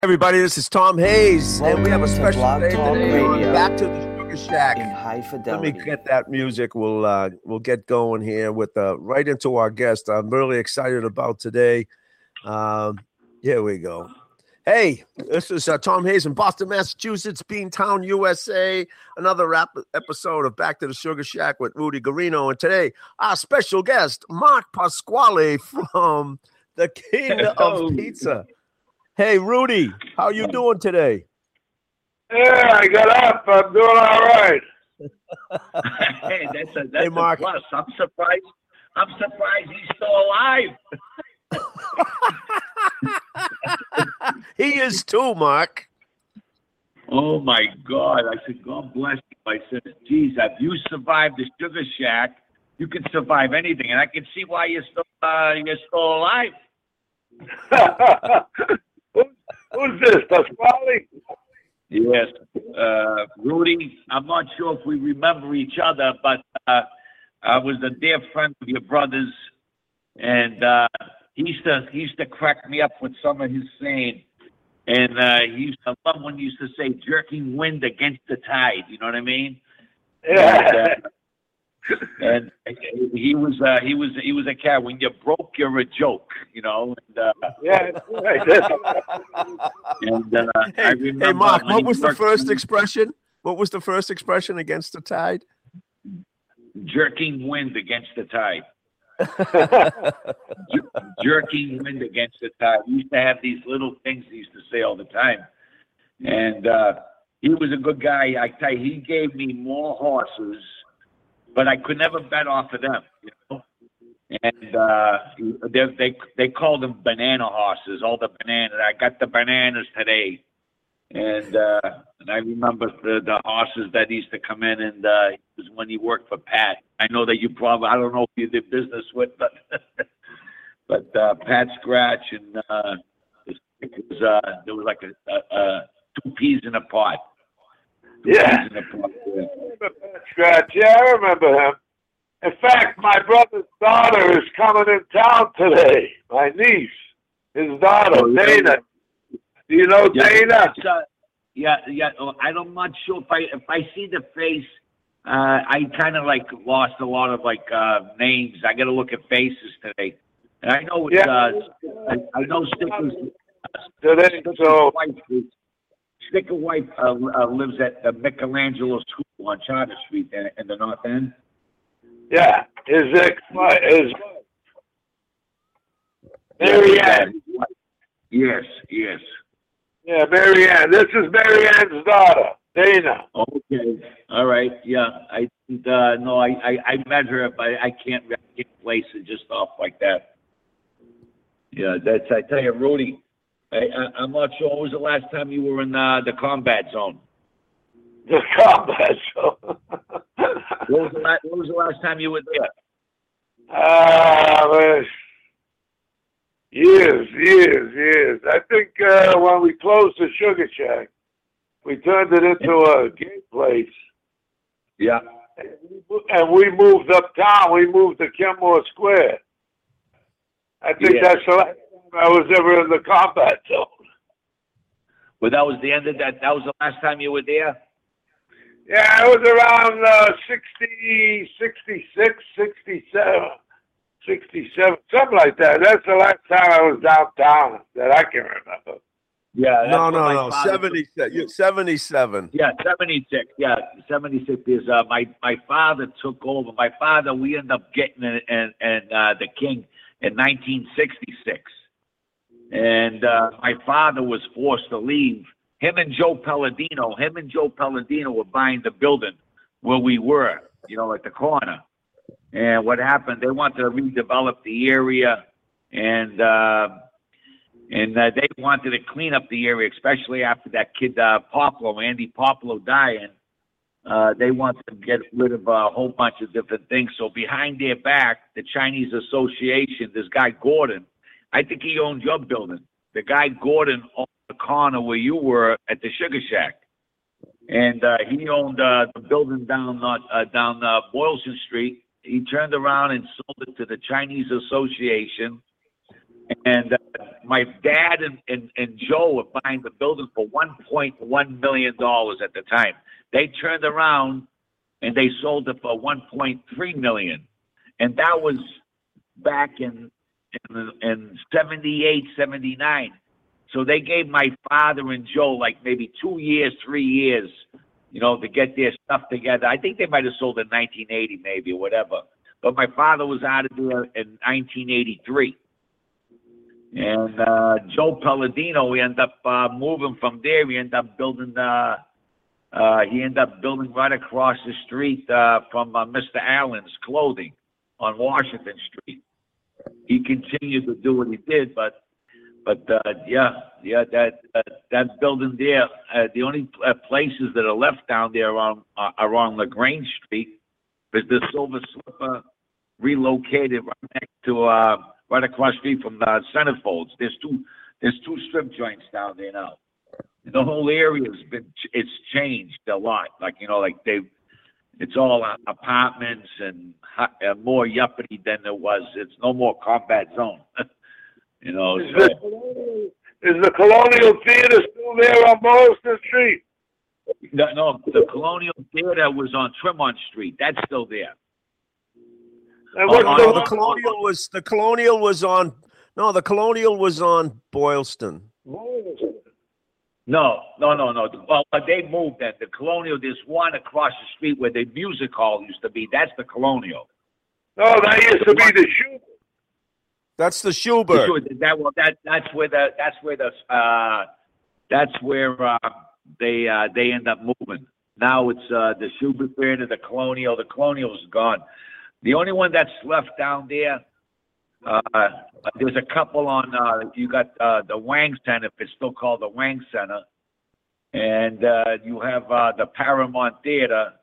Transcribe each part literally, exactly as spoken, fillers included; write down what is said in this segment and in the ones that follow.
Everybody, this is Tom Hayes, and we have a Welcome to special Blog day Talk today on Radio Back to the Sugar Shack. in high Let fidelity. me get that music. We'll uh, we'll get going here with uh, right into our guest. I'm really excited about today. Um, here we go. Hey, this is uh, Tom Hayes in Boston, Massachusetts, Beantown, U S A. Another rap episode of Back to the Sugar Shack with Rudy Guarino, and today our special guest, Mark Pasquale from the King of Pizza. Hey, Rudy, how you doing today? Yeah, I got up. I'm doing all right. Hey, that's a that's Hey, Mark. a plus. I'm surprised. I'm surprised he's still alive. He is too, Mark. Oh my God! I said, God bless you. I said, geez, if you survived the Sugar Shack, you can survive anything, and I can see why you're still uh, you're still alive. Who's, who's this, Pasquale? Yes, uh, Rudy. I'm not sure if we remember each other, but uh, I was a dear friend of your brother's, and uh, he used to he used to crack me up with some of his saying, and uh, he used to love when he used to say "jerking wind against the tide." You know what I mean? Yeah. And, uh, and he was uh, he was he was a cat. When you're broke, you're a joke. You know. And, uh, Yeah, that's right. and uh, I Hey, remember hey, Mark, when what he was the worked- first expression? What was the first expression against the tide? jerking wind against the tide. Jer- jerking wind against the tide. We used to have these little things he used to say all the time. And uh, he was a good guy. I tell you, he gave me more horses, but I could never bet off of them, you know. And uh, they, they they called them banana horses, all the bananas. I got the bananas today. And uh, and I remember the, the horses that used to come in, and uh, it was when he worked for Pat. I know that you probably, I don't know if you did business with, but but uh, Pat Scratch, and uh, it was, uh, there was like a, a, a two peas in a pot. Two Yeah. peas in a pot, yeah. Scratch. Yeah, I remember him. In fact, my brother's daughter is coming in town today. My niece, his daughter, Oh, yeah. Dana. Do you know Yeah, Dana? it's, uh, yeah, yeah. oh, I don't- I'm not sure if I if I see the face. Uh, I kind of like lost a lot of like uh, names. I got to look at faces today. And I know it's. Yeah. Uh, I, I know Sticker's. Today, Sticker's so wife. is- Sticker wife uh, uh, lives at the Michelangelo School on Charter Street in, in the North End. yeah, his ex, his Mary Ann. Yes, yes. Yeah, Mary Ann. This is Mary Ann's daughter, Dana. Okay. All right. Yeah. I uh, no. I, I I met her, but I can't I can't place it just off like that. Yeah. That's. I tell you, Rudy. I, I I'm not sure. When was the last time you were in uh, the combat zone? The combat show. What was the last, What was the last time you were there? Ah, man. Years, years, years. I think uh, when we closed the Sugar Shack, we turned it into a gay place. Yeah. And we moved uptown. We moved to Kenmore Square. I think Yeah. that's the last time I was ever in the combat zone. But that was the end of that. That was the last time you were there. Yeah, it was around uh, sixty, sixty-six, sixty-seven, sixty-seven, something like that. That's the last time I was downtown that I can remember. Yeah. that's No, when no, my no. father- seventy-seven. you- seventy-seven. Yeah, seventy-six. Yeah, seventy-six is uh, my my father took over. My father, we ended up getting in, in, in uh, the King in nineteen sixty-six, and uh, my father was forced to leave. Him and Joe Palladino, him and Joe Palladino were buying the building where we were, you know, at the corner. And what happened? They wanted to redevelop the area, and uh, and uh, they wanted to clean up the area, especially after that kid uh, Popolo, Andy Popolo dying. Uh, they wanted to get rid of a whole bunch of different things. So behind their back, the Chinese Association, this guy Gordon, I think he owned your building. The guy Gordon owned the corner where you were at the Sugar Shack, and uh, he owned uh, the building down uh, uh, down uh, Boylston Street. He turned around and sold it to the Chinese Association, and uh, my dad and, and, and Joe were buying the building for one point one million dollars at the time. They turned around and they sold it for one point three million dollars. And that was back in, in, in seventy-eight, seventy-nine. So they gave my father and Joe like maybe two years, three years, you know, to get their stuff together. I think they might have sold in nineteen eighty maybe or whatever. But my father was out of there in nineteen eighty-three. And uh, Joe Palladino, we ended up uh, moving from there. We ended up building, uh, uh, he ended up building right across the street uh, from uh, Mister Allen's Clothing on Washington Street. He continued to do what he did, but But uh, yeah, yeah, that uh, that building there, uh, the only uh, places that are left down there on uh, are on LaGrange Street, is the Silver Slipper relocated right next to uh, right across the street from the Centerfolds. There's two there's two strip joints down there now. And the whole area has been it's changed a lot. Like you know, like they, it's all uh, apartments and uh, more yuppie than it was. It's no more combat zone. You know, is, so, the, is the Colonial Theater still there on Boylston Street? no, no, the Colonial Theater was on Tremont Street. That's still there. And what's Oh, the, No, the Colonial was the Colonial was on. No, the Colonial was on Boylston. No, no, no, no. Well, they moved that. The Colonial, there's one across the street where the music hall used to be. That's the Colonial. No, that used to be the shoe. That's the Schubert. Sure, that well, that that's where the that's where the uh, that's where uh, they uh, they end up moving. Now it's uh, the Schubert Theater, the Colonial. The Colonial's gone. The only one that's left down there, uh, there's a couple on. Uh, you got uh, the Wang Center, if it's still called the Wang Center, and uh, you have uh, the Paramount Theater.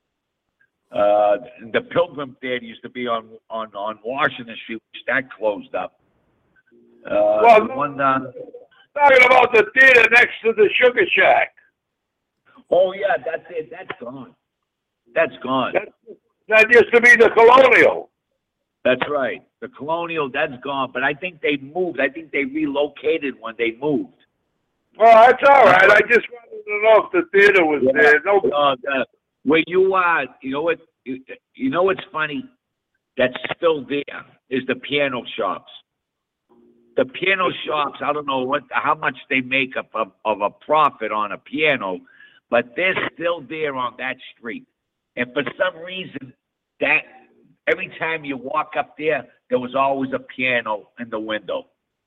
Uh, the Pilgrim Theater used to be on, on, on Washington Street, which that closed up. Uh, Well, the one down, Talking about the theater next to the Sugar Shack. oh yeah, that's it. That's gone. That's gone. That, that used to be the Colonial. That's right. The Colonial, that's gone. But I think they moved. I think they relocated when they moved. Well, that's all right. I just wanted to know if the theater was Yeah. there. No, Uh, the, where you are, you know what? You, you know what's funny? That's still there is the piano shops. The piano shops. I don't know what how much they make up of, of a profit on a piano, but they're still there on that street. And for some reason, that every time you walk up there, there was always a piano in the window.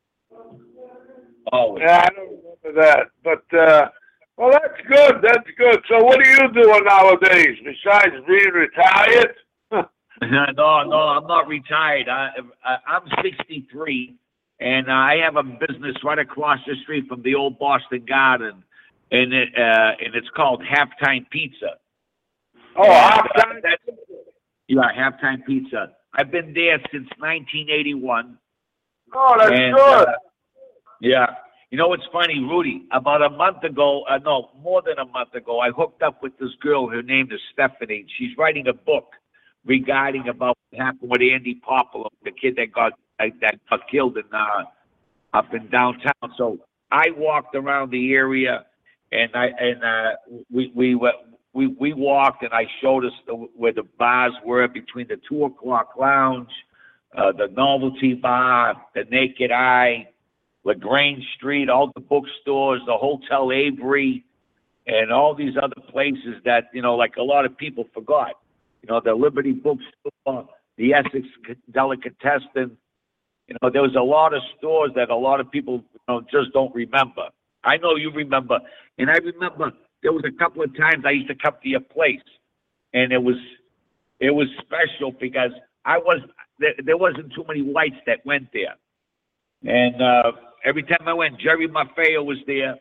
Always. yeah, I don't remember that. But, uh, well, that's good. That's good. So what are you doing nowadays besides being retired? No, no, I'm not retired. I, I, I'm sixty-three, and I have a business right across the street from the old Boston Garden, and it uh, and it's called Halftime Pizza. Oh, And, half uh, time. that's- yeah, Halftime Pizza. I've been there since nineteen eighty-one. Oh, that's and, good. uh, yeah. You know what's funny, Rudy? About a month ago, uh, no, more than a month ago, I hooked up with this girl. Her name is Stephanie. She's writing a book regarding about what happened with Andy Popolo, the kid that got uh, that got killed in uh, up in downtown. So I walked around the area, and I and uh, we we went. We we walked, and I showed us the, where the bars were between the Two O'clock Lounge, uh, the Novelty Bar, the Naked Eye, LaGrange Street, all the bookstores, the Hotel Avery, and all these other places that, you know, like a lot of people forgot. You know, the Liberty Bookstore, the Essex Delicatessen. You know, there was a lot of stores that a lot of people, you know, just don't remember. I know you remember, and I remember there was a couple of times I used to come to your place, and it was it was special because I was there, there wasn't too many whites that went there, and uh, every time I went, Jerry Maffeo was there,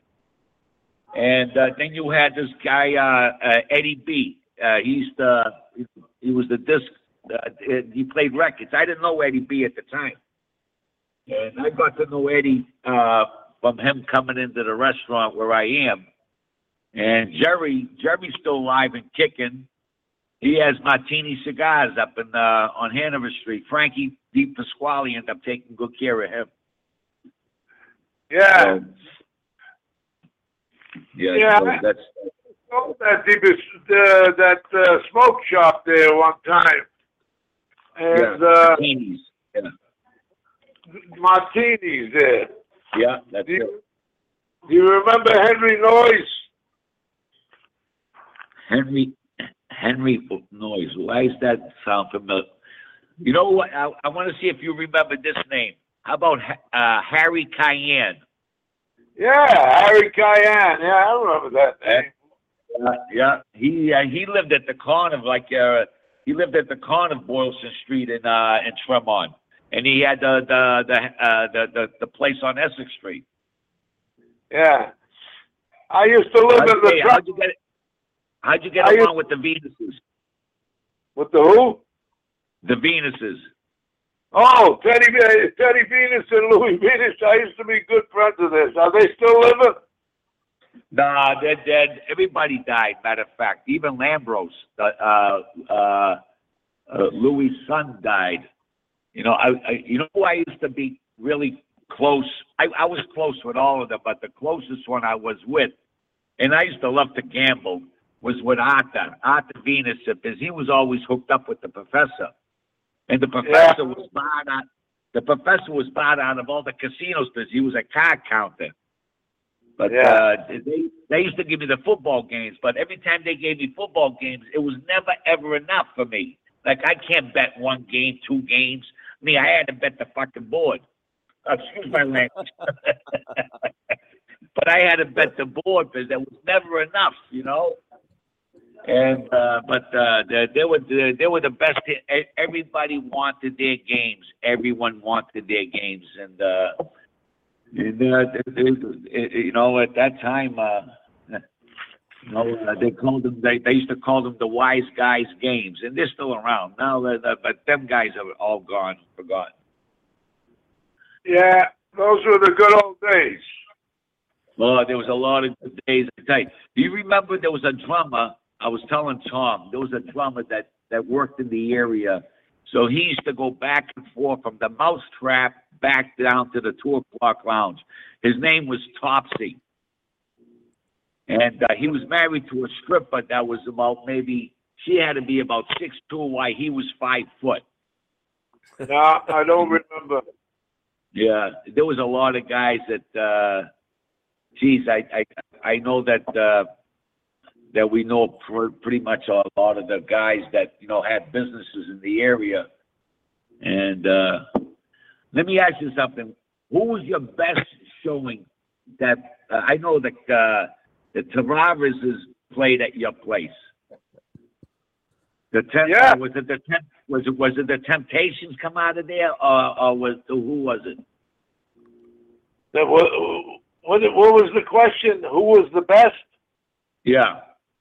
and uh, then you had this guy uh, uh, Eddie B. Uh, he's the he was the disc. Uh, he played records. I didn't know Eddie B at the time, and I got to know Eddie uh, from him coming into the restaurant where I am. And Jerry, Jerry's still alive and kicking. He has Martini Cigars up in uh, on Hanover Street. Frankie Di Pasquale ended up taking good care of him. Yeah. So, yeah, Yeah. so that's Oh, that deep uh, that uh, smoke shop there one time, and yeah, uh, martinis. Yeah, martinis there. yeah, that's Do you, it. do you remember Henry Noyes? Henry Henry Noyes. Why does that sound familiar? You know what? I, I want to see if you remember this name. How about uh, Harry Cayenne? Yeah, Harry Cayenne. Yeah, I remember that name. Uh, yeah, he uh, he lived at the corner of like uh, he lived at the corner of Boylston Street in uh, in Tremont, and he had the the the, uh, the the the place on Essex Street. Yeah, I used to live How'd, in the. hey, Tra- how'd you get How'd you get I along used- with the Venuses? with the who? The Venuses. Oh, Teddy uh, Teddy Venus and Louis Venus. I used to be good friends of theirs. Are they still living? Nah, they're dead. Everybody died. Matter of fact, even Lambros, uh, uh, uh, uh, Louis' son died. You know, I, I, you know who I used to be really close. I, I was close with all of them, but the closest one I was with, and I used to love to gamble, was with Arthur, Arthur Venus, because he was always hooked up with the professor, and the professor Yeah. was barred out. The professor was barred out of all the casinos because he was a card counter. But Yeah. uh, they they used to give me the football games, but every time they gave me football games, it was never ever enough for me. Like I can't bet one game, two games. I mean, I had to bet the fucking board. Excuse my language. But I had to bet the board because there was never enough, you know. And uh, but uh, they, they were the, they were the best. Everybody wanted their games. Everyone wanted their games, and. Uh, And, uh, they, they, you know, at that time, uh, you know, uh, they called them. They, they used to call them the wise guys games, and they're still around now. Uh, but them guys are all gone, forgotten. Yeah, those were the good old days. Well, there was a lot of good days. I tell you, do you remember there was a drummer? I was telling Tom there was a drummer that that worked in the area. So he used to go back and forth from the Mousetrap back down to the two o'clock lounge. His name was Topsy. And uh, he was married to a stripper that was about maybe, she had to be about six two, while he was five foot. No, I don't remember. Yeah, there was a lot of guys that, uh, geez, I, I, I know that, uh, that we know pr- pretty much a lot of the guys that, you know, had businesses in the area. And uh, let me ask you something. Who was your best showing that, uh, I know that uh, the Tavares is played at your place. The temp- Yeah. uh, was it the temp- was it was it the Temptations come out of there, or, or was who was it? That was, what, what was the question? Who was the best? Yeah.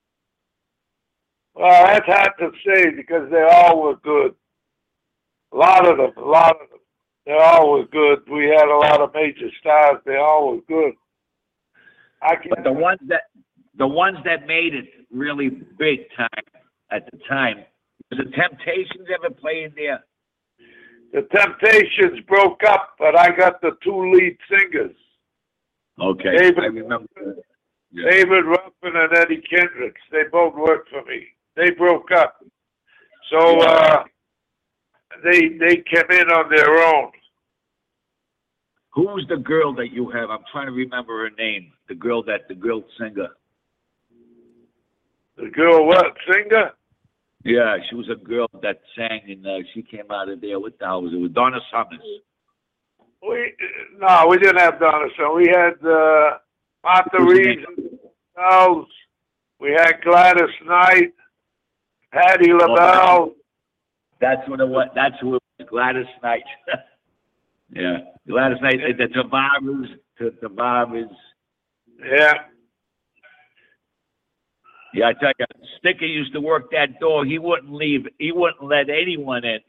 Well, that's hard to say because they all were good. A lot of them, a lot of them. They all were good. We had a lot of major stars. They all were good. I can But the ones that the ones that made it really big time at the time, was the Temptations ever playing there? The Temptations broke up, but I got the two lead singers, Okay, David- I remember. Yeah. David Ruffin and Eddie Kendricks. They both worked for me. They broke up. So Yeah. uh, they they came in on their own. Who's the girl that you have? I'm trying to remember her name. The girl that the girl singer. The girl, what, singer? Yeah, she was a girl that sang, and uh, she came out of there. What the hell was it? With Donna Summers. We no, we didn't have Donna. So we had uh, Martha Who's the Reeves, and we had Gladys Knight, Patti LaBelle. That's what it was. That's who it was. Gladys Knight. Yeah, Gladys Knight. The Tavares. The Tavares. Yeah. Yeah, I tell you, Sticker used to work that door. He wouldn't leave. He wouldn't let anyone in.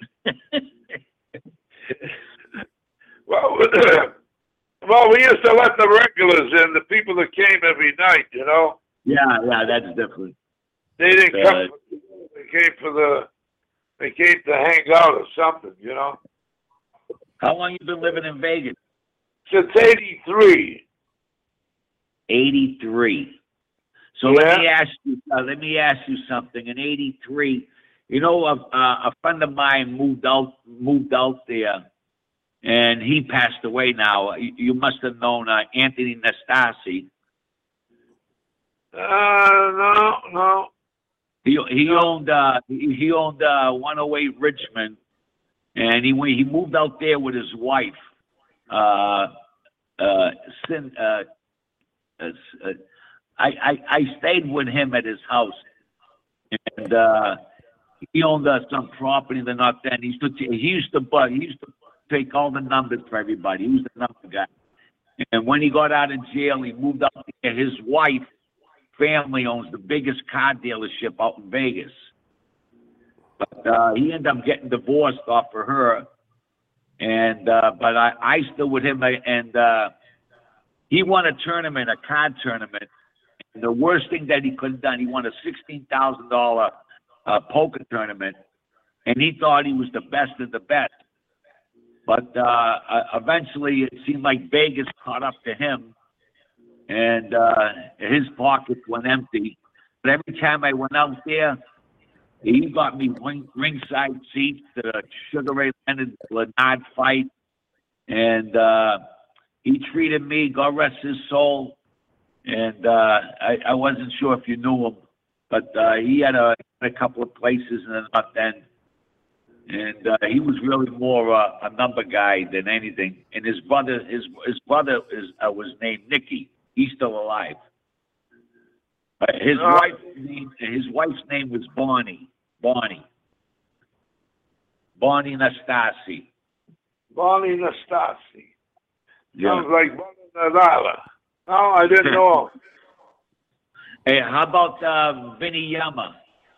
Well, well, we used to let the regulars in, the people that came every night. You know, Yeah, yeah, that's different. they didn't Uh, come. They came for the. They came to hang out or something. You know. How long you been living in Vegas? since eighty-three. eighty-three. So Yeah. let me ask you. Uh, let me ask you something. In eighty-three, you know, a, a friend of mine moved out moved out there, and he passed away. Now you, you must have known uh, Anthony Nastasi. Uh, no, no. He he No. owned uh, he, he owned uh, one oh eight Richmond, and he went- he moved out there with his wife. Uh, uh, Sin, uh, uh, I, I I stayed with him at his house, and uh, he owned uh, some property in the North End. He used to he used to but he used to take all the numbers for everybody. He was the number guy. And when he got out of jail, he moved out there. His wife family owns the biggest car dealership out in Vegas. But uh, he ended up getting divorced off of her. And uh, but I, I still with him, and uh, he won a tournament, a card tournament. And the worst thing that he could have done, he won a sixteen thousand dollar uh, poker tournament, and he thought he was the best of the best. But uh, eventually, it seemed like Vegas caught up to him, and uh, his pockets went empty. But every time I went out there, he got me ring, ringside seats to the Sugar Ray Leonard Leonard fight, and uh, he treated me, God rest his soul. And uh, I, I wasn't sure if you knew him, but uh, he had a, a couple of places in the North End, and uh, he was really more uh, a number guy than anything. And his brother, his his brother is uh, was named Nicky. He's still alive. Uh, his Uh, wife, name, his wife's name was Bonnie. Bonnie. Bonnie Nastasi. Bonnie Nastasi. Yeah. Sounds like Bonnie Nadala. No, I didn't know. Hey, how about uh, Vinny Yama?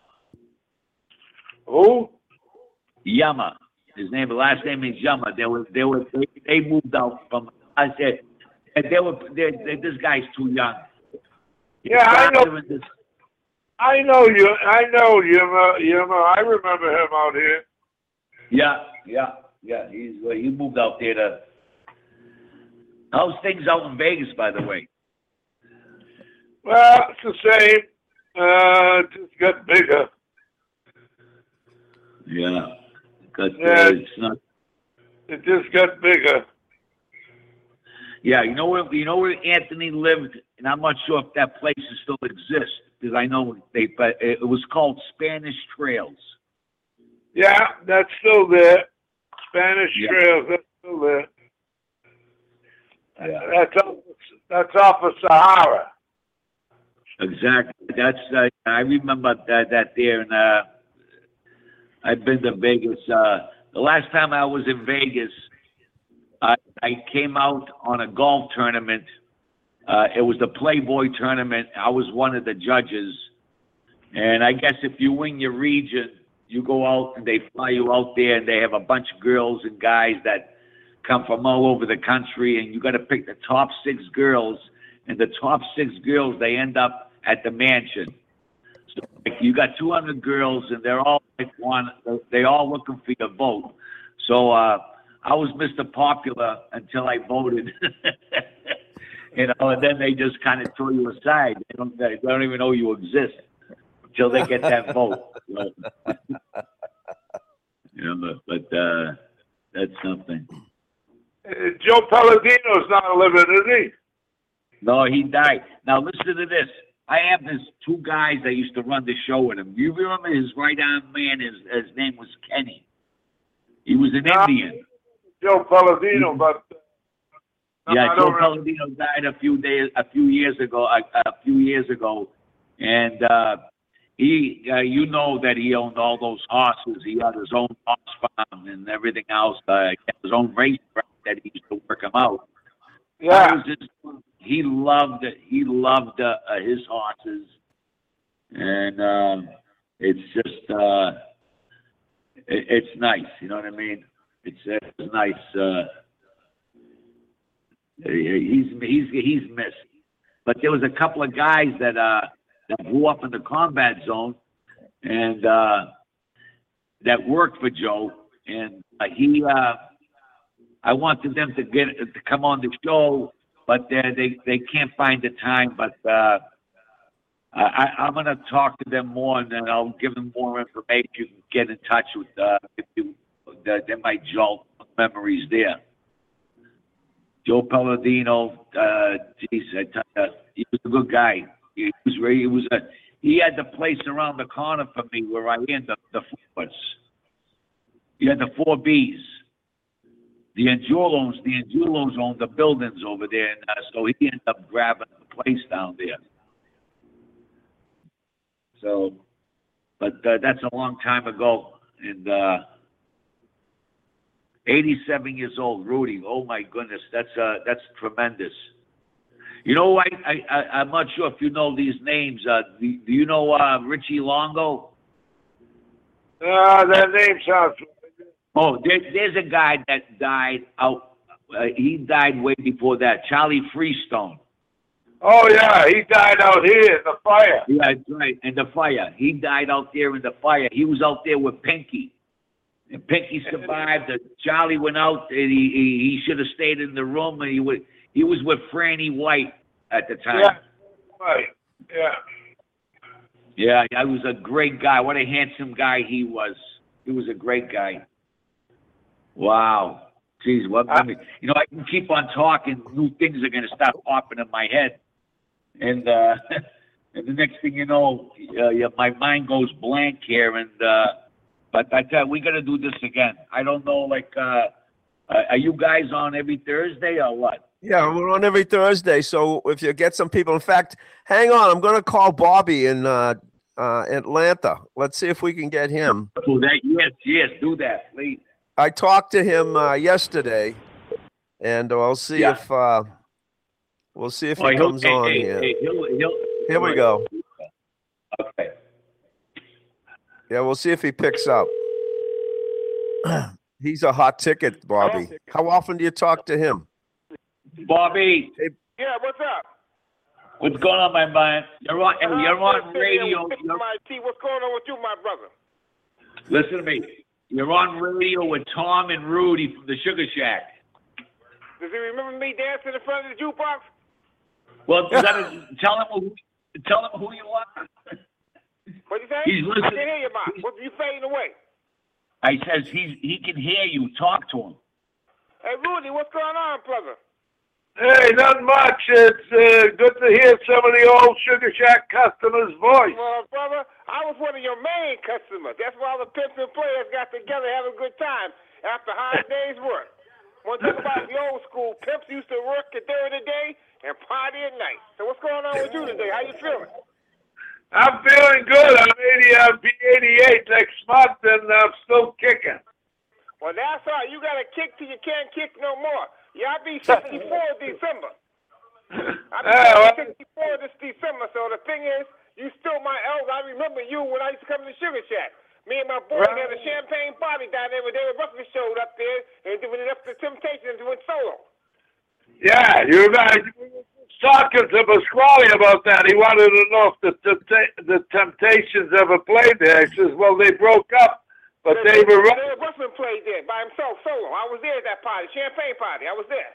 Who? Yama. His name, last name is Yama. They were, they were, they, they moved out from. I said, and they were. They, they, this guy's too young. Yeah, I know. Doing this- I know you. I know Yuma. Yuma. I remember him out here. Yeah, yeah, yeah. He's uh, he moved out there to. How's things out in Vegas, by the way? Well, it's the same. Uh, it just got bigger. Yeah, because uh, Yeah. it's not. It just got bigger. Yeah, you know where you know where Anthony lived, and I'm not sure if that place still exists because I know they, but it was called Spanish Trails. Yeah, that's still there. Spanish Yeah. Trails, that's still there. Yeah. That's off, that's off of Sahara. Exactly. That's uh, I remember that that there, and uh, I've been to Vegas. Uh, the last time I was in Vegas, I, I came out on a golf tournament. Uh, it was the Playboy tournament. I was one of the judges, and I guess if you win your region, you go out and they fly you out there, and they have a bunch of girls and guys that come from all over the country, and you got to pick the top six girls, and the top six girls, they end up at the mansion. So like, you got two hundred girls, and they're all like one. They all looking for your vote. So uh, I was Mister Popular until I voted, you know, and then they just kind of throw you aside. They don't. They don't even know you exist until they get that vote. So, you know, but, but uh, that's something. Uh, Joe Palladino's not living, is he? No, he died. Now listen to this. I have this two guys that used to run the show with him. You remember his right arm man? His his name was Kenny. He was an No. Indian. Joe Palladino, but uh, Yeah, I Joe don't remember. Palladino died a few days, a few years ago. A, a few years ago, and uh, he, uh, you know, that he owned all those horses. He had his own horse farm and everything else. Uh, he had his own racetrack that he used to work him out. I Yeah, was just, he loved it. He loved uh, uh, his horses, and um, it's just uh, it, it's nice. You know what I mean? It's, it's nice. Uh, he's he's he's missed, but there was a couple of guys that uh, that grew up in the combat zone, and uh, that worked for Joe, and uh, he. Uh, I wanted them to get to come on the show, but they they, they can't find the time. But uh, I, I'm going to talk to them more, and then I'll give them more information. You can get in touch with uh, if you, they, they might jolt memories there. Joe Palladino, uh, geez, I tell you, he was a good guy. He was very, he was a, he had the place around the corner from me where I in the, the floors. He had the four B's. The Angelos, the Angelos owned the buildings over there, and uh, so he ended up grabbing the place down there. So, but uh, that's a long time ago, and uh, eighty-seven years old, Rudy. Oh my goodness, that's uh, that's tremendous. You know, I, I, I I'm not sure if you know these names. Uh, do, do you know uh, Richie Longo? Uh, that name sounds. Oh, there, there's a guy that died out. Uh, he died way before that. Charlie Freestone. Oh yeah, he died out here in the fire. Yeah, that's right. In the fire, he died out there in the fire. He was out there with Pinky, and Pinky survived. Uh, Charlie went out, and he he, he should have stayed in the room. And he was he was with Franny White at the time. Yeah, right. Yeah. Yeah, he was a great guy. What a handsome guy he was. He was a great guy. Wow. Jeez, what uh, you know, I can keep on talking. New things are going to start popping in my head, and uh, and the next thing you know, uh, yeah, my mind goes blank here. And uh, but I tell you, we got to do this again. I don't know, like, uh, uh, are you guys on every Thursday or what? Yeah, we're on every Thursday. So if you get some people, in fact, hang on, I'm going to call Bobby in uh, uh, Atlanta. Let's see if we can get him. Do that, yes, yes, do that, please. I talked to him uh, yesterday, and we'll see yeah. if uh, we'll see if oh, he comes hey, on hey, here. Hey, he'll, he'll, here we go. Okay. Yeah, we'll see if he picks up. He's a hot ticket, Bobby. How often do you talk to him? Bobby. Hey. Yeah, what's up? What's going on, my man? You're on. Uh, you're on radio. What's going on with you, my brother? Listen to me. You're on radio with Tom and Rudy from the Sugar Shack. Does he remember me dancing in front of the jukebox? Well, you gotta tell him who, tell him who you are. What you say? He's listening. I can hear you, Mom. What you fading away? I says he's he can hear you. Talk to him. Hey, Rudy, what's going on, brother? Hey, not much. It's uh, good to hear some of the old Sugar Shack customers' voice. Well, brother, I was one of your main customers. That's why all the pimps and players got together having a good time after a hard day's work. One thing about the old school, pimps used to work at during the day and party at night. So what's going on with you today? How you feeling? I'm feeling good. I'm eighty. I'll be eighty-eight next month, and I'm still kicking. Well, that's all right. You got to kick till you can't kick no more. Yeah, I'll be sixty-four December. I'll be uh, well, sixty-four this December. So the thing is, you still my elder. I remember you when I used to come to the Sugar Shack. Me and my boys right. had a champagne party down there when David Ruffin showed up there, and when it left the Temptations went solo. Yeah, you're right. Talking to Pasquale about that. He wanted to know if the the Temptations ever played there. He says, well, they broke up. But David, David Ruffin played there by himself, solo. I was there at that party, champagne party. I was there.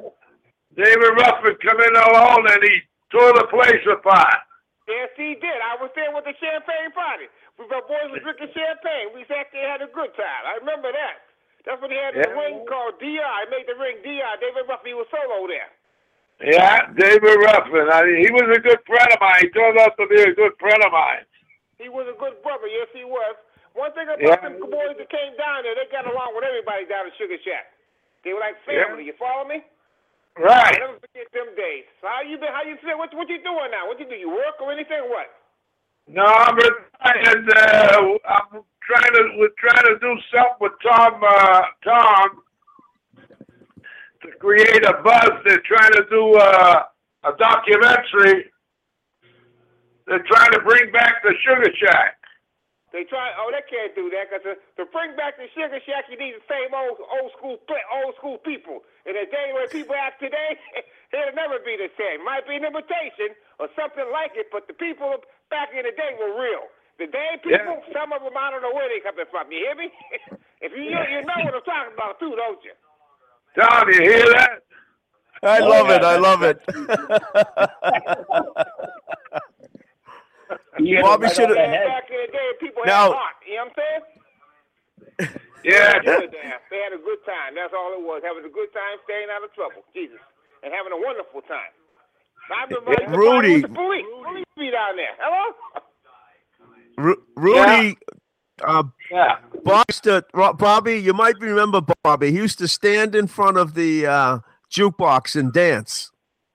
David Ruffin come in alone and he tore the place apart. Yes, he did. I was there with the champagne party. We my boys were drinking champagne. We sat there and had a good time. I remember that. That's when he had yeah. the ring called D I. He made the ring D I. David Ruffin, he was solo there. Yeah, David Ruffin. I mean, he was a good friend of mine. He turned out to be a good friend of mine. He was a good brother. Yes, he was. One thing about yeah. them boys that came down there, they got along with everybody down at Sugar Shack. They were like family. Yeah. You follow me? Right. I'll never forget them days. So how you been? How you feel? What what you doing now? What you do? You work or anything? Or what? No, I'm retired. Uh, I'm trying to we're trying to do something with Tom. Uh, Tom to create a buzz. They're trying to do uh, a documentary. They're trying to bring back the Sugar Shack. They try. Oh, they can't do that because to, to bring back the Sugar Shack, you need the same old old school old school people. In the day when people act today, it'll never be the same. Might be an imitation or something like it, but the people back in the day were real. The day people, yeah. some of them, I don't know where they coming from. You hear me? If you you know what I'm talking about too, don't you? Tom, you hear that? I Oh, love yeah, it. I that's- love it. You hit Bobby it right should on the have. head. Back in the day, people Now- had heart. You know what I'm saying? Yeah. Good dance. They had a good time. That's all it was. Having a good time, staying out of trouble. Jesus. And having a wonderful time. I've been riding the Rudy. with the police. Police be down there. Hello? Ru- Rudy, uh, Yeah. Bob used to- Ro- Bobby, you might remember Bobby. He used to stand in front of the uh, jukebox and dance.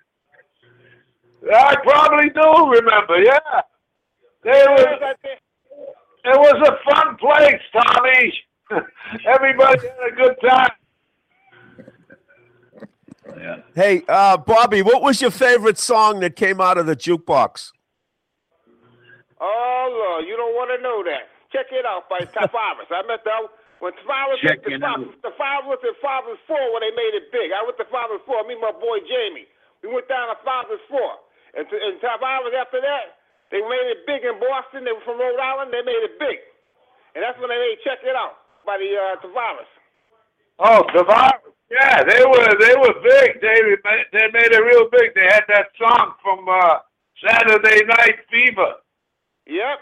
I probably do remember, yeah. They was, it was a fun place, Tommy. Everybody had a good time. Yeah. Hey, uh, Bobby, what was your favorite song that came out of the jukebox? Oh, Lord, you don't want to know that. Check it out by Tavares. I met that when Tavares Check the, it out. the Tavares and Fathers Four when they made it big. I went to Fathers Four, me and my boy Jamie. We went down to Fathers Four. And, to, and Tavares after that, they made it big in Boston. They were from Rhode Island. They made it big. And that's when they made Check It Out by the uh, Tavares. Oh, Tavares. Yeah, they were they were big. They made, they made it real big. They had that song from uh, Saturday Night Fever. Yep.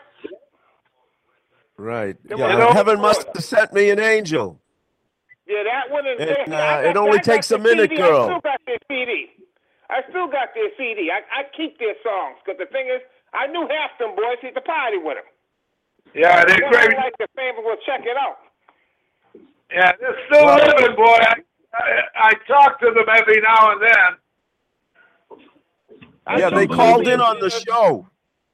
Right. They Yeah, were all Heaven good. must have sent me an angel. Yeah, that one. And, And, I uh, got- it only I got takes a the minute, C D. girl. I still got their C D. I still got their C D. I, I keep their songs because the thing is, I knew half them boys. Used to party with them. Yeah, they're Then great. I like the famous will Check It Out. Yeah, they're still Well- living, boy. I, I, I talk to them every now and then. I Yeah, knew they them. called in on the show.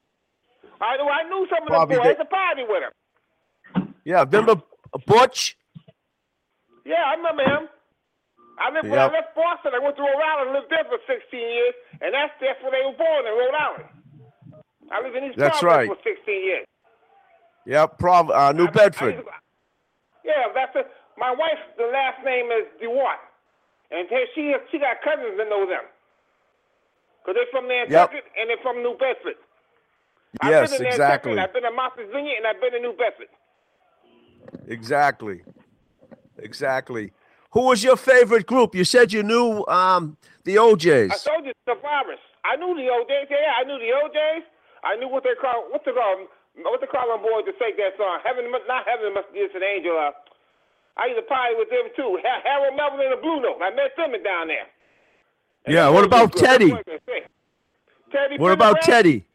I knew, I knew some of Bobby, the boys. they- I used to party with them. Yeah, remember Butch? Yeah, I remember him. I lived, when Yep. I left Boston, I went to Rhode Island and lived there for sixteen years, and that's that's where they were born, in Rhode Island. I lived in East That's Providence right. for sixteen years. Yep, Prov- uh, New I- I Bedford. used to- yeah, that's a, my wife. The last name is DeWatt, and they- she she got cousins that know them, cause they're from Nantucket and they're from New Bedford. I've Yes, been in exactly. Nantucket, I've been in Martha's Vineyard, and I've been in New Bedford. Exactly. Exactly. Who was your favorite group? You said you knew um, the O I Js. told you the virus. I knew the O Js. Yeah, I knew the O Js. I knew what they call what they call what they call them boys to take that song. Heaven, must- not heaven must be just an angel. Uh, I used to party with them too. Ha- Harold Melvin and the Blue Note. I met them down there. And Yeah, they what were about good. That's Teddy? what I say. Teddy. What about Pendergrass? Teddy?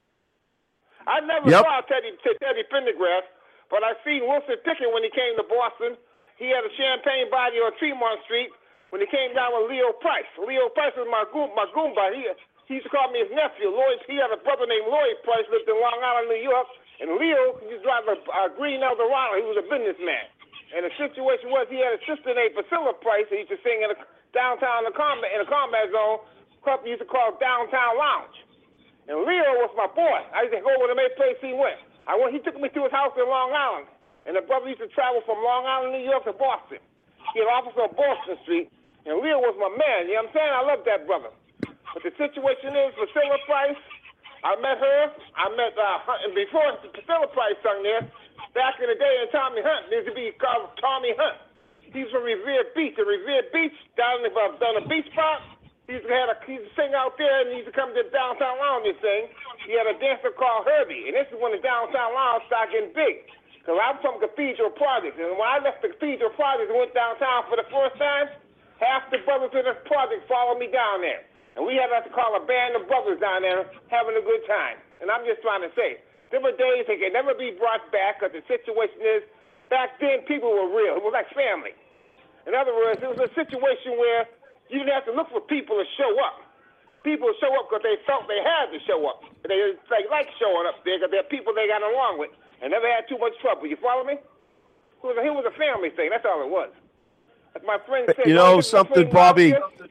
I never Yep. saw Teddy Teddy Pendergrass, but I seen Wilson Pickett when he came to Boston. He had a champagne body on Tremont Street when he came down with Leo Price. Leo Price was my goom, my goomba. He he used to call me his nephew. Lloyd. He had a brother named Lloyd Price, lived in Long Island, New York. And Leo used to drive a, a green Eldorado. He was a businessman. And the situation was he had a sister named Priscilla Price. He used to sing in a downtown in a combat in a combat zone. Club he used to call Downtown Lounge. And Leo was my boy. I used to go with him every place he went. I went. He took me to his house in Long Island. And the brother used to travel from Long Island, New York to Boston. He had an office on Boston Street. And Leo was my man. You know what I'm saying? I love that brother. But the situation is, Priscilla Price, I met her. I met, uh, Hunt- and before Priscilla Price sung there, back in the day in Tommy Hunt, there used to be called Tommy Hunt. He was from Revere Beach. The Revere Beach, down the, uh, down the beach spot, he used to have a, he used to sing out there, and he used to come to the downtown lounge and sing. He had a dancer called Herbie, and this is when the downtown lounge started getting big. Because I'm from Cathedral Projects, and when I left the Cathedral Projects and went downtown for the first time, half the brothers in this project followed me down there. And we had what to call a band of brothers down there having a good time. And I'm just trying to say, different days, they can never be brought back because the situation is, back then people were real. It was like family. In other words, it was a situation where you didn't have to look for people to show up. People show up because they felt they had to show up. They, they like showing up there because they're people they got along with and never had too much trouble. You follow me? It was a, it was a family thing. That's all it was. As my friend said, You know don't get something, between Bobby? mouths.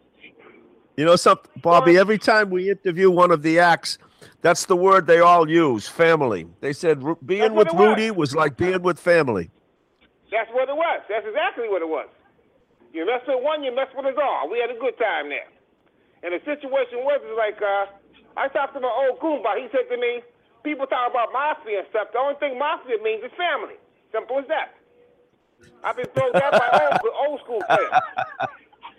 You know something, Bobby? Every time we interview one of the acts, that's the word they all use, family. They said Ru- being That's with what it was. Rudy was like being with family. That's what it was. That's exactly what it was. You mess with one, you mess with us all. We had a good time there. And the situation was is like, uh, I talked to my old Goomba. He said to me, people talk about mafia and stuff. The only thing mafia means is family. Simple as that. I've been told that by old, old school players.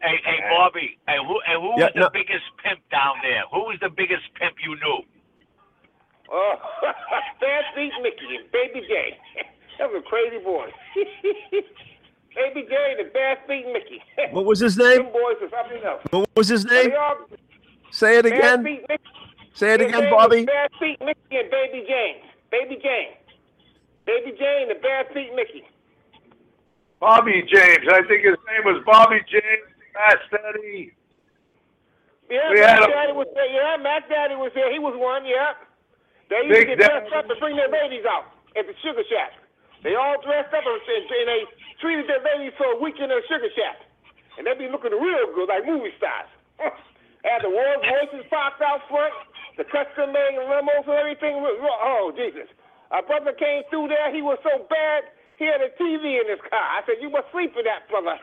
Hey, hey, Bobby. Hey, who, hey, who Yeah, was the no. biggest pimp down there? Who was the biggest pimp you knew? Oh, Fast Feet Mickey and Baby J. That was a crazy boy. Baby J and the Fast Feet Mickey. What was his name? Them boys are something else. What was his But name? they all, Say it Fast again. Feet Mickey. Say it His again, name Bobby. was Fast Feet Mickey and Baby James. Baby James. Baby Jane and the Fast Feet Mickey. Bobby James. I think his name was Bobby James. Fast Eddie. Yeah, We Mac had a- Daddy was there. Yeah, Mac Daddy was there. He was one, yeah. They used Big to get Daddy. dressed up and bring their ladies out at the Sugar Shack. They all dressed up and, and they treated their ladies for a weekend at the Sugar Shack. And they be looking real good, like movie stars. Had the Rolls Royces parked out front, the custom-made limos and everything. Oh, Jesus. Our brother came through there. He was so bad, he had a T V in his car. I said, you must sleep with that, brother.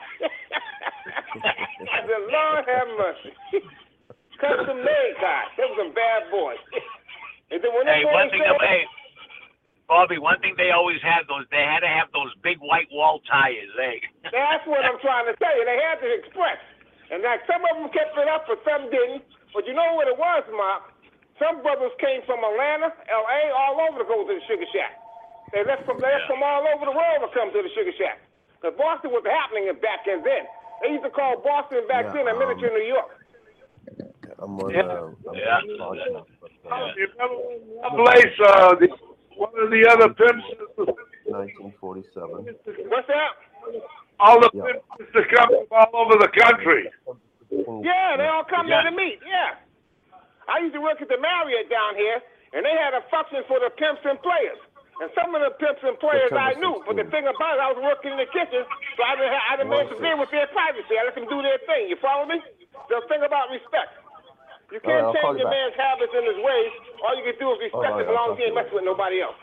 I said, Lord have mercy. Custom-made car. They were some bad boys. And then when Hey, they one thing, said, hey, Bobby, one thing they always had those, they had to have those big white wall tires, eh? that's what I'm trying to tell you. They had to express. And like some of them kept it up, but some didn't. But you know what it was, Mark? Some brothers came from Atlanta, L A, all over to go to the Sugar Shack. They left from, they left from all over the world to come to the Sugar Shack. Because Boston was happening back then. They used to call Boston back Yeah, then a miniature um, New York. I'm on. Yeah. Uh, I'm Yeah. on podcast, but, uh, You remember when Lovelace, uh, the, one of the other pimps, nineteen forty-seven. What's that? all the Yeah. pimps used to come from all over the country. Yeah, they all come Yeah. there to meet. Yeah. I used to work at the Marriott down here, and they had a function for the pimps and players. And some of the pimps and players I September knew, but the sixteenth. thing about it, I was working in the kitchen, so I didn't, I didn't interfere with their privacy. I let them do their thing. You follow me? The thing about respect. You All right, can't I'll call change you a back. man's habits and his ways. All you can do is respect All right, him as I'll long as he ain't talk messing with nobody else.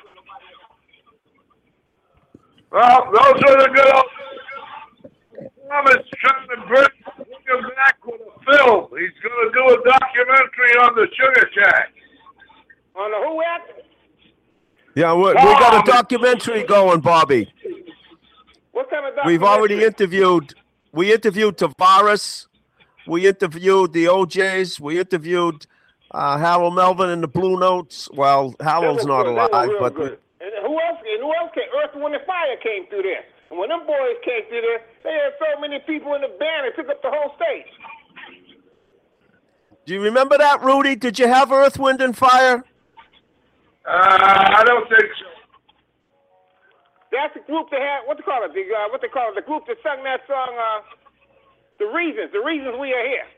Well, those are the good old. Thomas trying to bring him back with a film. He's going to do a documentary on the Sugar Shack. On the who act? Yeah, we, we got a documentary going, Bobby. What kind of documentary? We've already interviewed. We interviewed Tavares. We interviewed the O Js. We interviewed uh, Harold Melvin and the Blue Notes. Well, They Harold's were not good. They were alive, real but good. And who else? And who else came? Earth, Wind, and Fire came through there. And when them boys came through there, they had so many people in the band it took up the whole stage. do you remember that, Rudy? Did you have Earth, Wind, and Fire? Uh, I don't think so. That's the group that had what they call it? The uh, what they call it? The group that sung that song. Uh, the reasons. The reasons we are here.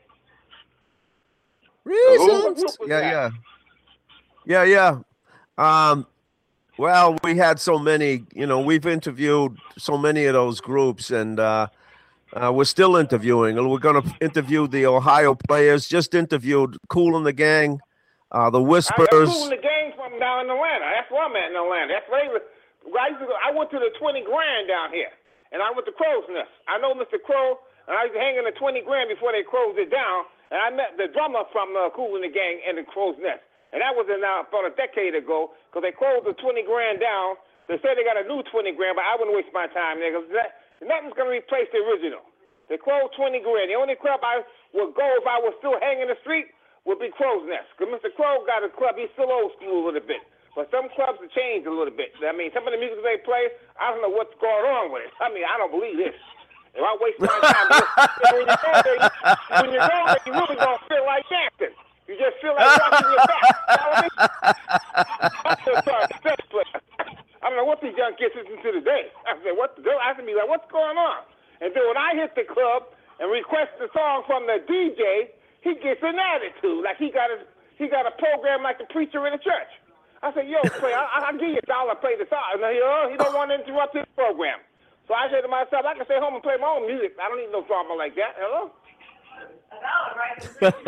Reasons. Who? Yeah, yeah, yeah, yeah. Um, well, we had so many. You know, we've interviewed so many of those groups, and uh, uh, we're still interviewing. We're going to interview the Ohio Players. Just interviewed Kool and the Gang, uh, the I got Whispers. Kool in the gang from down in Atlanta. That's where I'm at in Atlanta. That's where they were. I, used to go, I went to the twenty grand down here, and I went to Crow's Nest. I know Mister Crow, and I used to hang in the twenty grand before they closed it down. And I met the drummer from uh, Kool and the Gang and the Crow's Nest. And that was in, uh, about a decade ago, because they closed the twenty grand down. They said they got a new twenty grand, but I wouldn't waste my time there, because nothing's going to replace the original. They closed twenty grand. The only club I would go if I was still hanging the street would be Crow's Nest, because Mister Crow got a club. He's still old school a little bit. But some clubs have changed a little bit. I mean, some of the music they play, I don't know what's going on with it. I mean, I don't believe this. If I waste my time, when you go there, you, when you go there, you really don't feel like dancing. You just feel like watching your back. You know what I mean? I'm so sorry, the bass player. I don't know what these young kids listen to today. I said, what the hell? I have to be like, what's going on? And then when I hit the club and request a song from the D J, he gets an attitude, like he got a he got a program like the preacher in the church. I said, yo, play, I, I'll give you a dollar, play the song. And he, oh, he don't want to interrupt his program. So I said to myself, I can stay home and play my own music. I don't need no drama like that. Hello? That's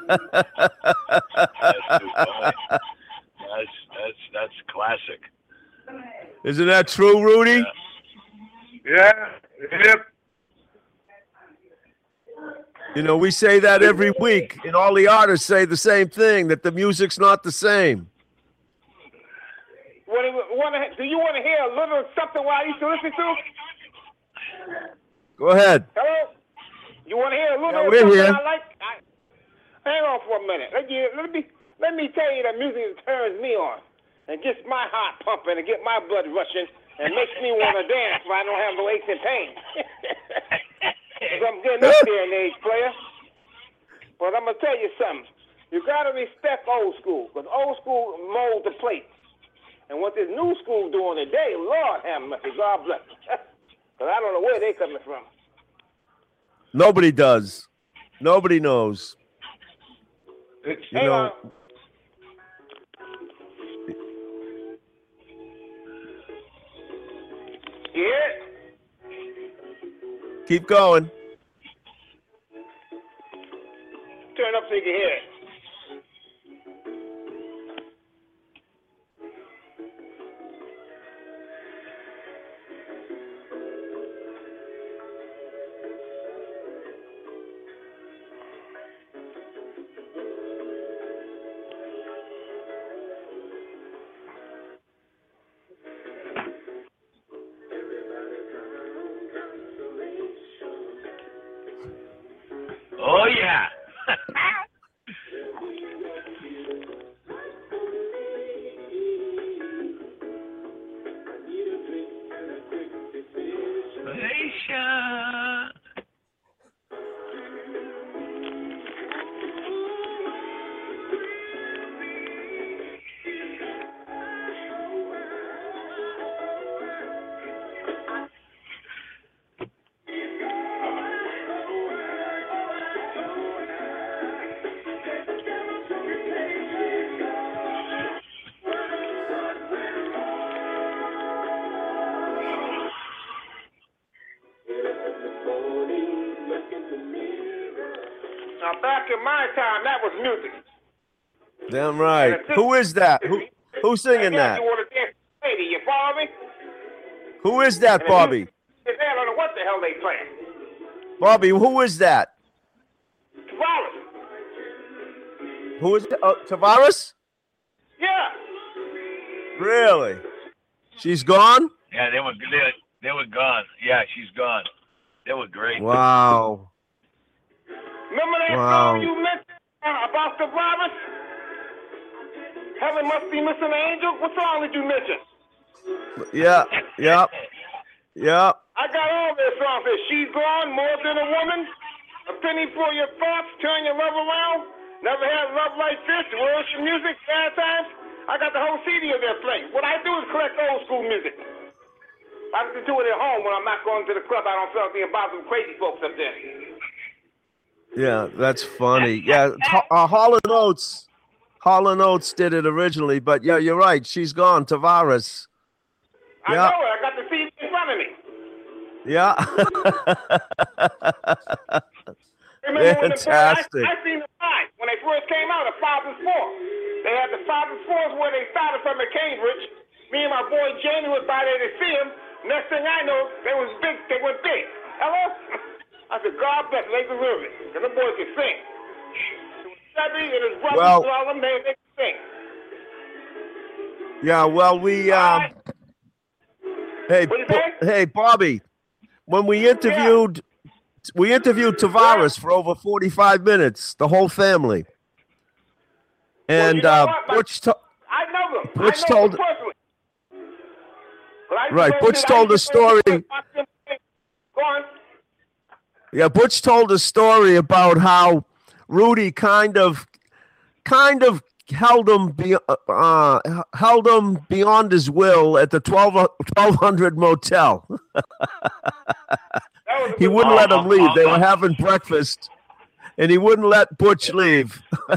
that's that's classic. Isn't that true, Rudy? Yeah, yep. You know, we say that every week, and all the artists say the same thing, that the music's not the same. What do you want to, do you want to hear a little something while I used to listen to? Go ahead. Hello? You want to hear a little Yeah, bit we're of here. something I like? I, hang on for a minute. Let, you, let me let me tell you the music that turns me on and gets my heart pumping and get my blood rushing and makes me want to dance when I don't have no aches and pains. Because I'm getting up there in age, player. But I'm going to tell you something. You got to respect old school, because old school mold the plate. And what this new school doing today, Lord have mercy, God bless them. Because I don't know where they coming from. Nobody does. Nobody knows. It's, You Hang know. on. Yeah. Keep going. Turn up so you can hear it. Oh yeah. Malaysia. Now, back in my time, that was music. Damn right. Who is that? Who who's singing that? You want to dance lady, you follow me? Who is that, Bobby? I don't know what the hell they playing. Bobby, who is that? Tavares. Who is uh, Tavares? Yeah. Really? She's gone? Yeah, they were they, were- they were gone. Yeah, she's gone. They were great. Wow. Remember that Wow. song you mentioned uh, about Tavares? Heaven must be missing an angel. What song did you mention? Yeah, yeah, yeah. I got all their songs. There. She's gone, more than a woman. A penny for your thoughts, turn your love around. Never had love like this. Worship music, sad times. I got the whole C D of their play. What I do is collect old school music. I have to do it at home when I'm not going to the club. I don't feel like being bothered with crazy folks up there. Yeah, that's funny. Yeah, Ho- uh, Hall and Oates. Hall and Oates did it originally, but yeah, you're right. She's gone. Tavares. I Yeah. know it. I got the C D in front of me. Yeah. Remember when the Fantastic. I, I seen the five when they first came out, the five and four. They had the five and fours where they started from at Cambridge. Me and my boy Jamie was by there to see him. Next thing I know, they was big. They went big. Hello? I said, God bless, they deserve it. And the boys can sing. Chevy and his brothers, Well- all them, they, they can sing. Yeah, well, we um All right. hey What you Bo- say? hey Bobby, when we interviewed we interviewed Tavares for over forty-five minutes, the whole family. And you know uh what, my- Butch to- I know them. Butch I know told- them personally. But I used to Right, go Butch to- I told used the to go to- story. Go on. Yeah, Butch told a story about how Rudy kind of, kind of held him, be, uh, held him beyond his will at the twelve hundred motel. That was a He good wouldn't song. let him leave. They were having breakfast, and he wouldn't let Butch leave That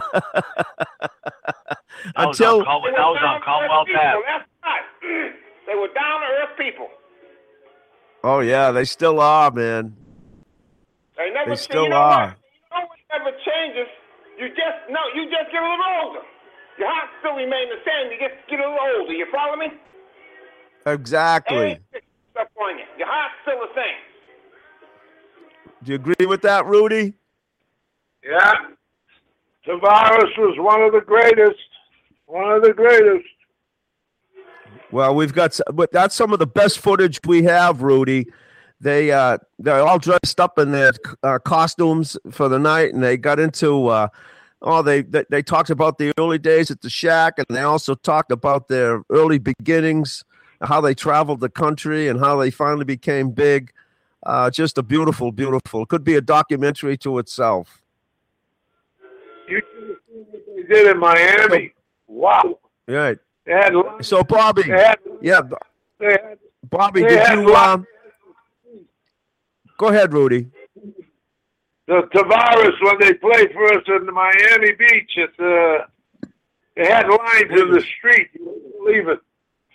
was until. on, Cal- They that were was on down-to-earth Commonwealth people. Ave. That's right. They were down to earth people. Oh yeah, they still are, man. They never. They still you know are. What? You know what never changes? You just no. You just get a little older. Your heart still remains the same. You just get a little older. You follow me? Exactly. Ain't stuff on you. Your heart's still the same. Do you agree with that, Rudy? Yeah. Tavares was one of the greatest. One of the greatest. Well, we've got, s- but that's some of the best footage we have, Rudy. they uh, they're all dressed up in their uh, costumes for the night, and they got into uh, oh they, they they talked about the early days at the Shack, and they also talked about their early beginnings, how they traveled the country, and how they finally became big. Uh, just a beautiful, beautiful. It could be a documentary to itself. You they did in Miami. Wow. Right. They had, So Bobby, they had, yeah, they had, Bobby, they did had you? lots- Um, go ahead, Rudy. the Tavares, when they played for us in the Miami Beach, at the, they had lines in the street. You wouldn't believe it.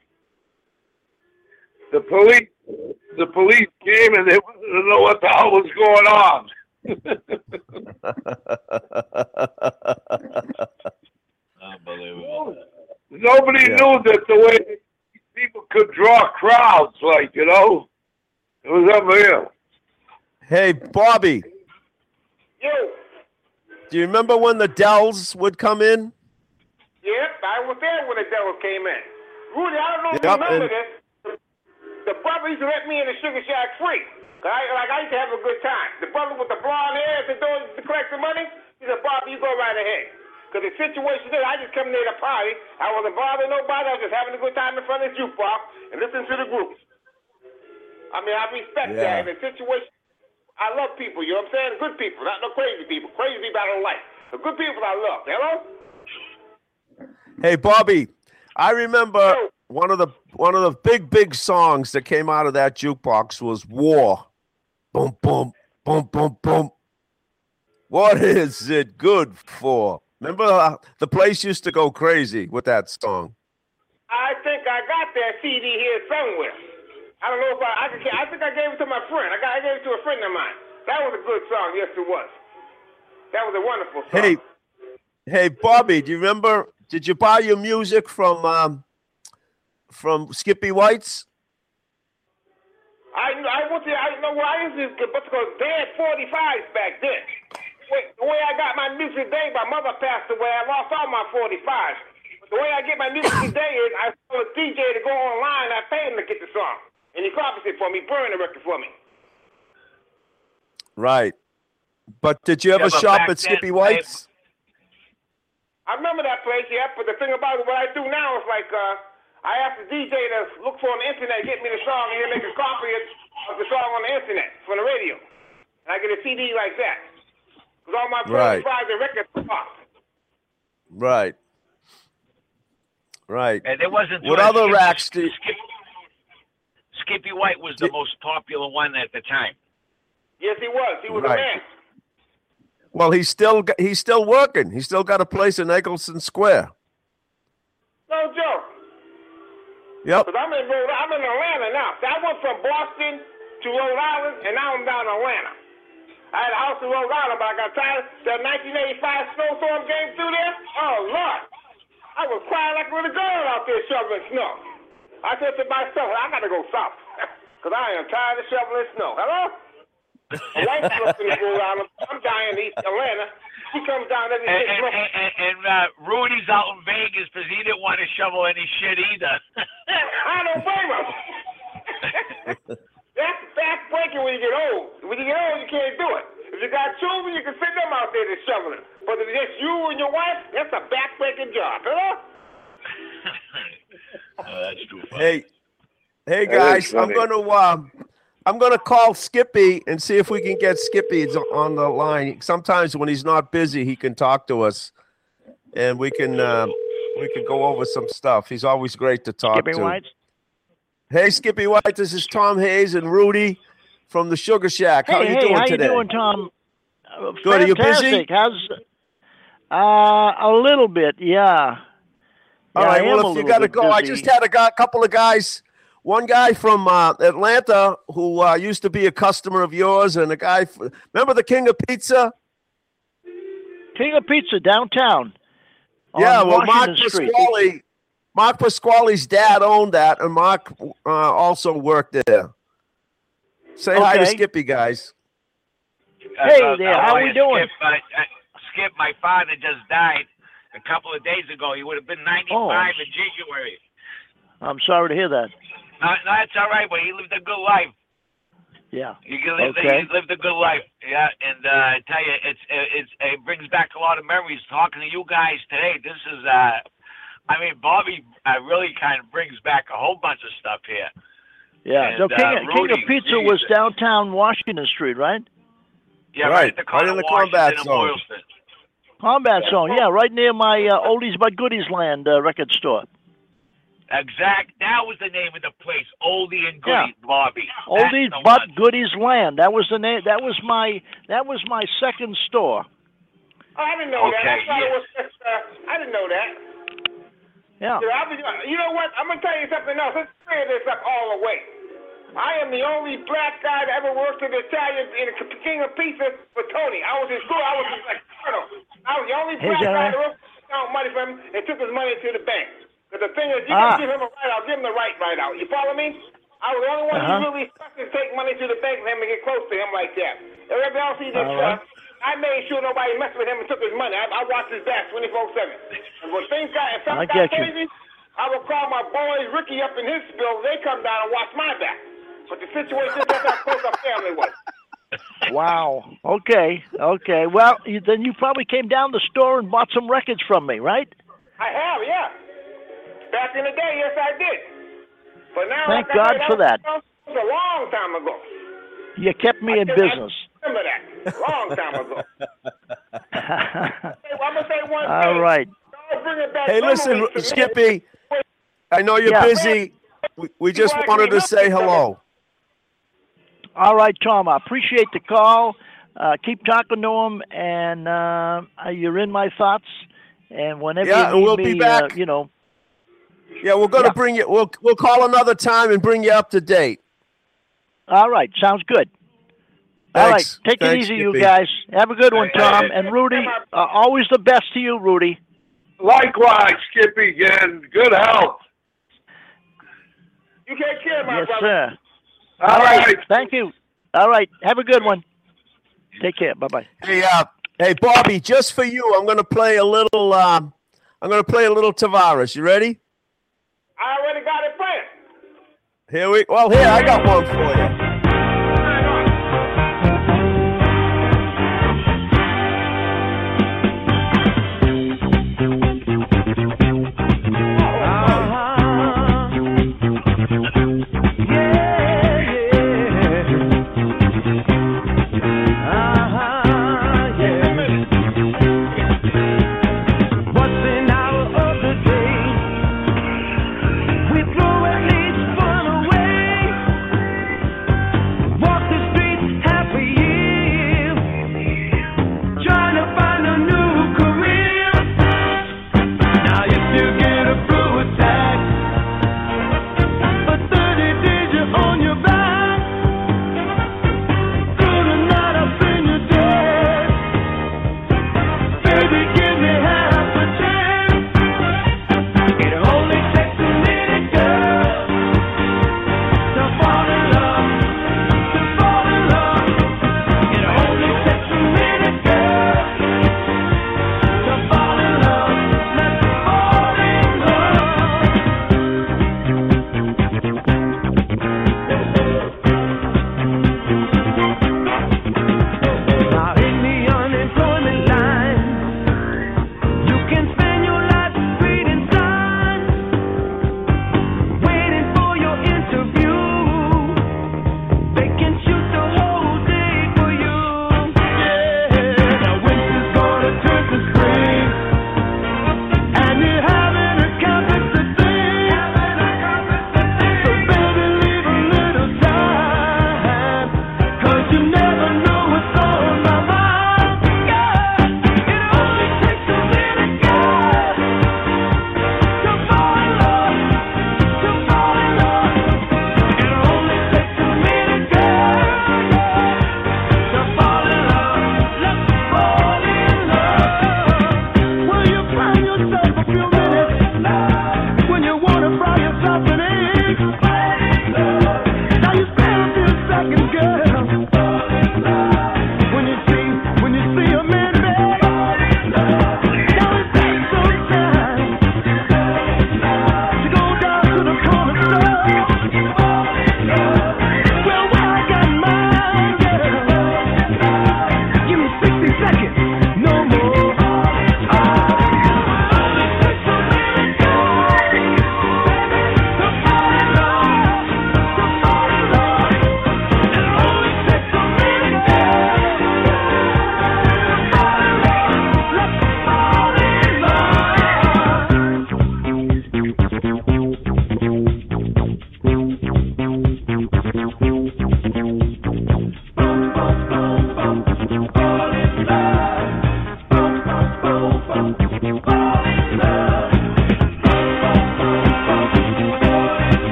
The police, the police came and they wanted to know what the hell was going on. Unbelievable. Nobody Yeah. knew that the way people could draw crowds, like, you know, it was unreal. Hey, Bobby, Yo, do you remember when the Dells would come in? yep, I was there when the Devils came in. Rudy, I don't know if you Yep, remember and- this. The brother used to let me in the Sugar Shack free. 'Cause I, like, I used to have a good time. The brother with the blonde hair at the door to collect the money, he said, Bobby, you go right ahead. Because the situation is, I just come there to party. I wasn't bothering nobody. I was just having a good time in front of the jukebox and listening to the group. I mean, I respect Yeah. that. And the situation, I love people, you know what I'm saying? Good people, not no crazy people. Crazy people I don't like. The good people I love. Hello? Hey, Bobby, I remember one of the one of the big big songs that came out of that jukebox was "War." Boom, boom, boom, boom, boom. What is it good for? Remember, uh, the place used to go crazy with that song. I think I got that C D here somewhere. I don't know if I, I can. I think I gave it to my friend. I got. I gave it to a friend of mine. That was a good song. Yes, it was. That was a wonderful song. Hey, hey, Bobby, do you remember? Did you buy your music from um, from Skippy White's? I I went to. I know where I used to get because they had forty-fives back then. Wait, the way I got my music today, my mother passed away. I lost all my forty-fives. But the way I get my music today is I told a D J to go online. I paid him to get the song, and he copies it for me, burn the record for me. Right. But did you ever Yeah, but shop back at Skippy then, White's? I remember that place, yeah. But the thing about it, what I do now is like uh, I ask the D J to look for on the internet, get me the song, and he'll make a copy of the song on the internet from the radio, and I get a C D like that. Because all my Right. forty-fives and records are off. Right. Right. And there wasn't. What uh, other Skip- racks do you- Skip, Skippy White was the Did- most popular one at the time. Yes, he was. He was Right. a man. Well, he's still g- he's still working. He's still got a place in Eggleston Square. No joke. Yep. Because I'm in Rhode, I'm in Atlanta now. So I went from Boston to Rhode Island, and now I'm down in Atlanta. I had a house in Rhode Island, but I got tired. That nineteen eighty-five snowstorm came through there. Oh Lord, I was crying like a little girl out there shoveling snow. I said to myself, I got to go south, because I am tired of shoveling snow. Hello? My wife lives in Rhode Island. I'm down in East Atlanta. She comes down every And, six and, months. and, and uh, Rudy's out in Vegas because he didn't want to shovel any shit either. I don't blame him. That's backbreaking when you get old. When you get old, you can't do it. If you got children, you can send them out there to shoveling. But if it's just you and your wife, that's a backbreaking job, huh? Oh, that's too funny. Hey, hey That is guys, I'm funny. gonna um, I'm gonna call Skippy and see if we can get Skippy on the line. Sometimes when he's not busy, he can talk to us, and we can um, we can go over some stuff. He's always great to talk Skippy to. White. Hey, Skippy White, this is Tom Hayes and Rudy from the Sugar Shack. How hey, you hey, doing how today? you doing, Tom? Uh, Good. Are you busy? fantastic. How's uh, a little bit, yeah. All Yeah, right. I am Well, a if you little got to bit go, I busy. just had a gu- couple of guys. One guy from uh, Atlanta who uh, used to be a customer of yours, and a guy. F- remember the King of Pizza? King of Pizza downtown. On yeah. Well, Mark Washington Street. Pasquale. Mark Pasquale's dad owned that, and Mark uh, also worked there. Say hi to Okay. Skippy, guys. Hey Uh, there, uh, how uh, we doing? Skip, uh, uh, Skip, my father just died a couple of days ago. He would have been ninety-five Oh. in January. I'm sorry to hear that. No, no, that's all right, but he lived a good life. Yeah. You can live, Okay. you lived a good life, yeah. And uh, I tell you, it's it's it brings back a lot of memories talking to you guys today. This is, uh, I mean, Bobby uh, really kind of brings back a whole bunch of stuff here. Yeah. And, So King, uh, King of Rudy, Pizza geez. was downtown Washington Street, right? Yeah, Right, right, at the right corner in the of Washington combat and zone. Boylston. Combat Zone. Yeah, right near my uh, Oldies but Goodies Land uh, record store. Exact. That was the name of the place, Oldie and Yeah. Goodie, Bobby. Oldies That's the but one. Goodies Land. That was the name. That was my. That was my second store. Oh, I didn't know that. I Okay, thought yeah. it was just, uh, I didn't know that. Yeah. You know, I was, you know what? I'm going to tell you something else. Let's clear this up all the way. I am the only black guy that ever worked at the Italian in the King of Pizza for Tony. I was his school. I was his like colonel. I was the only Hey, black is that guy right? that worked out money from him and took his money to the bank. But the thing is, you Ah. can give him a right out, give him the right right out. You follow me? I was the only one Uh-huh. who really fucking take money to the bank for him and get close to him like that. Everybody else he did All stuff. right. I made sure nobody messed with him and took his money. I, I watched his back twenty-four seven. And when things got, if I something got get you. crazy, I would call my boys, Ricky, up in his spill. They come down and watch my back. But the situation is that's how close our family was. Wow. Okay. Okay. Well, you, then you probably came down the store and bought some records from me, right? I have, yeah. Back in the day, yes, I did. But now, Thank like I God said, for that. was, that was a long time ago. You kept me in I- I business. remember that. A long time ago. Hey, well, I'm going to say one thing. All right. Don't bring it back Hey, listen, memories to me. Skippy. I know you're Yeah. busy. We, we just You wanted to actually say know hello. All right, Tom. I appreciate the call. Uh, keep talking to him, and uh, you're in my thoughts. And whenever Yeah, you and need we'll me, be back. Uh, you know. Yeah, we're gonna Yeah. bring you. We'll we'll call another time and bring you up to date. All right. Sounds good. All right. Thanks. Take Thanks, it easy, you Skippy. guys. Have a good one, Hey, Tom. hey, And hey, Rudy, hey, uh, always the best to you, Rudy. Likewise, Skippy, again. Good health. You take care, my Yes, brother. sir. All right. Thank you. All right. Have a good one. Take care. Bye-bye. Hey, uh, hey, Bobby, just for you, I'm gonna play a little. Um, I'm gonna play a little Tavares. You ready? I already got it planned. Here we. Well, here I got one for you. Hang on.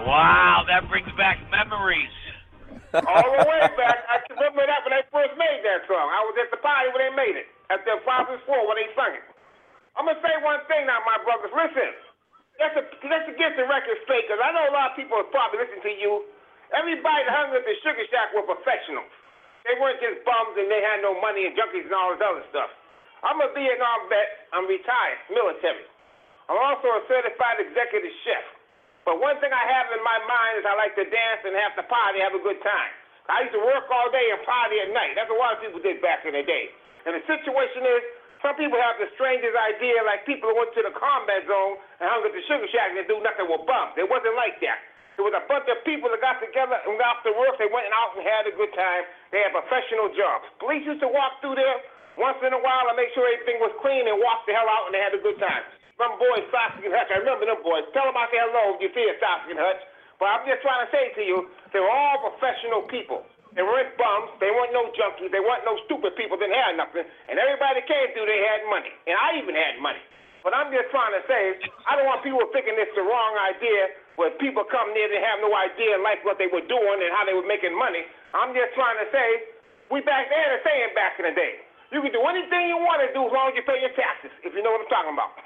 Wow, that brings back memories. All the way back. I can remember that when they first made that song. I was at the party when they made it. At their father's floor when they sung it. I'm going to say one thing now, my brothers. Listen. Let's, let's get the record straight, because I know a lot of people are probably listening to you. Everybody that hung at the Sugar Shack were professionals. They weren't just bums and they had no money and junkies and all this other stuff. I'm a Vietnam vet. I'm retired, military. I'm also a certified executive chef. But one thing I have in my mind is I like to dance and have to party, have a good time. I used to work all day and party at night. That's what a lot of people did back in the day. And the situation is, some people have the strangest idea, like people who went to the combat zone and hung at the Sugar Shack and do nothing with bums. It wasn't like that. It was a bunch of people that got together and got off to work. They went out and had a good time. They had professional jobs. Police used to walk through there once in a while and make sure everything was clean and walk the hell out, and they had a good time. Some boys, Starsky and Hutch, I remember them boys. Tell them I say hello if you see a Starsky and Hutch. But I'm just trying to say to you, they were all professional people. They weren't bums. They weren't no junkies. They weren't no stupid people. Didn't have nothing. And everybody that came through, they had money. And I even had money. But I'm just trying to say, I don't want people thinking it's the wrong idea where people come near, they have no idea in life what they were doing and how they were making money. I'm just trying to say, we back there the same back in the day. You can do anything you want to do as long as you pay your taxes, if you know what I'm talking about.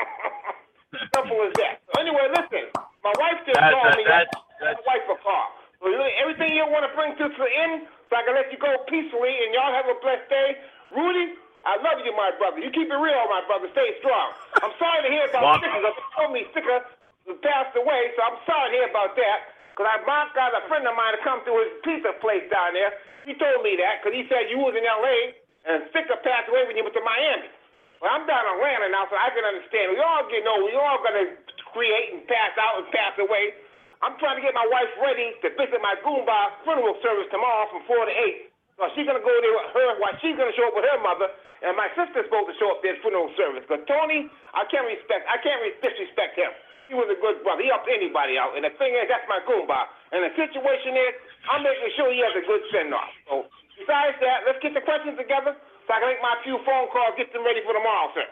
Simple as that. So anyway, listen, my wife just That- called that- me. that- My wife a call. So everything you want to bring to the end, so I can let you go peacefully, and y'all have a blessed day. Rudy, I love you, my brother. You keep it real, my brother. Stay strong. I'm sorry to hear about Well, Sticker. They told me Sticker passed away, so I'm sorry to hear about that. Because I got a friend of mine to come to his pizza place down there. He told me that because he said you was in L A and Sticker passed away when you went to Miami. Well, I'm down in Atlanta now, so I can understand. We all get old. We all going to create and pass out and pass away. I'm trying to get my wife ready to visit my Goomba funeral service tomorrow from four to eight. So she's going to go there with her, while she's going to show up with her mother, and my sister's supposed to show up there at funeral service. Because Tony, I can't respect, I can't disrespect him. He was a good brother. He helped anybody out. And the thing is, that's my Goomba. And the situation is, I'm making sure he has a good send-off. So besides that, let's get the questions together so I can make my few phone calls, get them ready for tomorrow, sir.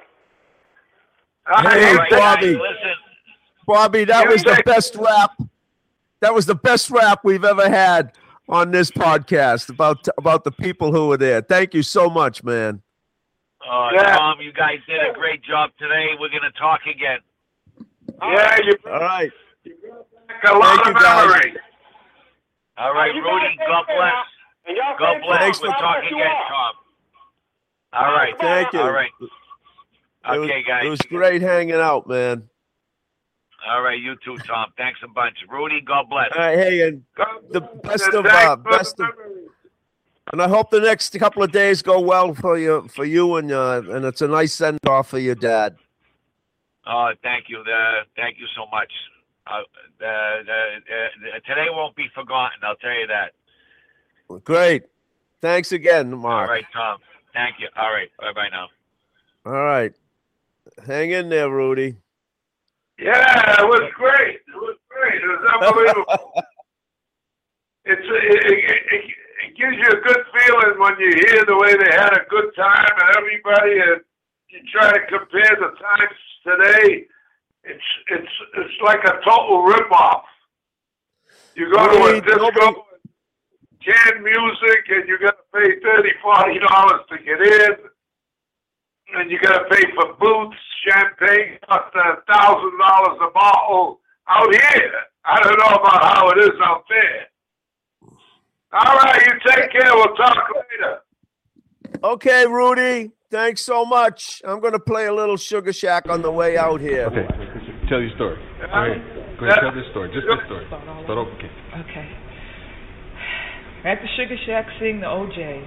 Hey, All right, Bobby. guys, listen. Bobby, that Yeah, was the thank- best rap. That was the best rap we've ever had on this podcast about about the people who were there. Thank you so much, man. Uh, Yeah. Tom, you guys did a great job today. We're going to talk again. Yeah, you All right. got a lot Thank of you, guys. memory. All right, You guys Rudy, take God care bless. now. And y'all God stay bless. Thanks strong. We'll God talk bless you again, all. Tom. All right. Thank you. All right. It was, Okay, guys. it was great hanging out, man. All right, you too, Tom. Thanks a bunch. Rudy, God bless. All right, hey, and God- the best and of thanks uh, for the best of, memory. and I hope the next couple of days go well for you, for you, and uh, and it's a nice send off for your dad. Oh, thank you. Uh, thank you so much. Uh, uh, uh, uh, today won't be forgotten. I'll tell you that. Great. Thanks again, Mark. All right, Tom. Thank you. All right. Bye bye now. All right. Hang in there, Rudy. Yeah, it was great. It was great. It was unbelievable. it's it, it, it, it gives you a good feeling when you hear the way they had a good time and everybody, and you try to compare the times today. It's it's it's like a total ripoff. You go to a Nobody- disco, nobody- canned music, and you got to pay thirty, forty dollars to get in, and you got to pay for booths. Champagne costs a thousand dollars a bottle out here. I don't know about how it is out there. All right, you take care. We'll talk later. Okay, Rudy. Thanks so much. I'm going to play a little Sugar Shack on the way out here. Okay, tell your story. Go ahead. Go ahead, tell this story. Just this story. Start over. Okay. Okay. At the Sugar Shack, seeing the O Js.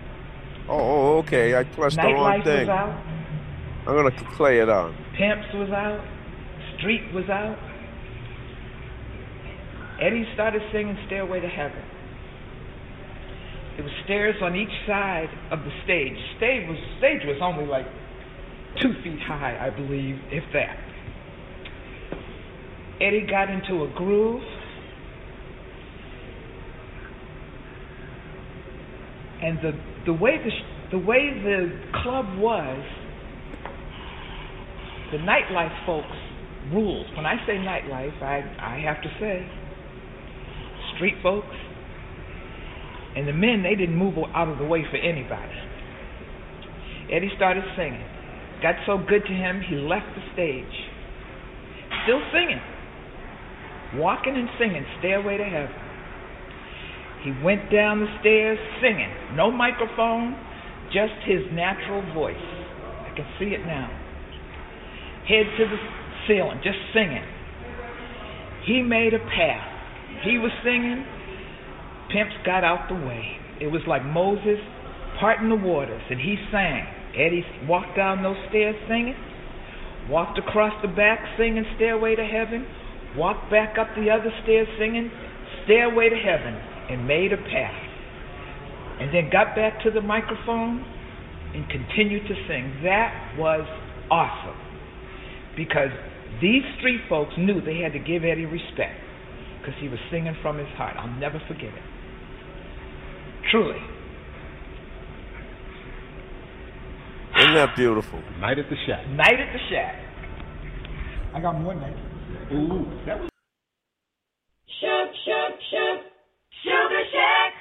Oh, okay. I pressed the wrong Nightlife was thing. out. I'm going to play it on. Pimps was out. Street was out. Eddie started singing Stairway to Heaven. There was stairs on each side of the stage. Stage was stage was only like two feet high, I believe, if that. Eddie got into a groove. And the the way the sh- the way the club was, the nightlife folks ruled. When I say nightlife, I I have to say street folks. And the men, they didn't move out of the way for anybody. Eddie started singing. Got so good to him, he left the stage. Still singing. Walking and singing, Stairway to Heaven. He went down the stairs singing. No microphone, just his natural voice. I can see it now. Head to the ceiling, just singing. He made a path. He was singing. Pimps got out the way. It was like Moses parting the waters, and he sang. Eddie walked down those stairs singing, walked across the back singing Stairway to Heaven, walked back up the other stairs singing Stairway to Heaven, and made a path. And then got back to the microphone and continued to sing. That was awesome. Because these street folks knew they had to give Eddie respect because he was singing from his heart. I'll never forget it. Truly. Isn't that beautiful? Night at the Shack. Night at the Shack. I got more night. Ooh, that was. Shoot, shoot, shoot. Sugar Shack.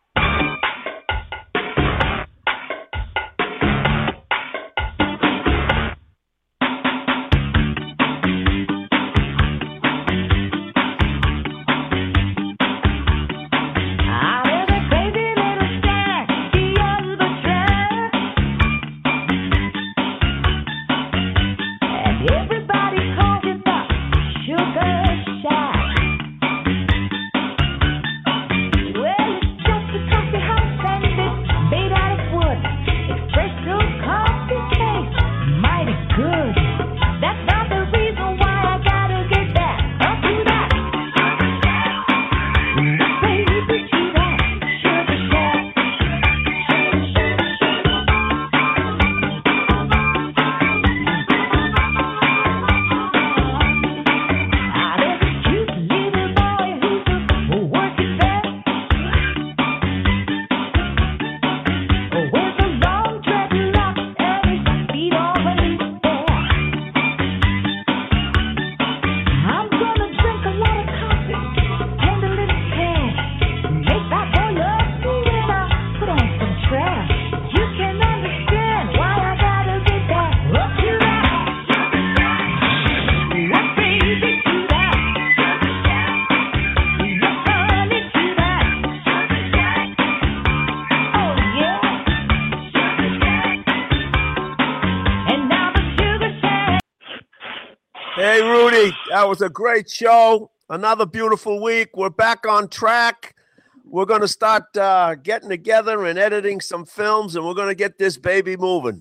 Hey, Rudy, that was a great show. Another beautiful week. We're back on track. We're going to start uh, getting together and editing some films, and we're going to get this baby moving.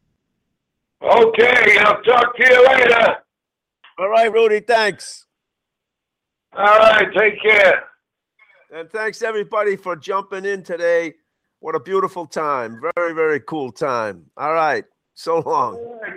Okay, I'll talk to you later. All right, Rudy, thanks. All right, take care. And thanks, everybody, for jumping in today. What a beautiful time. Very, very cool time. All right, so long.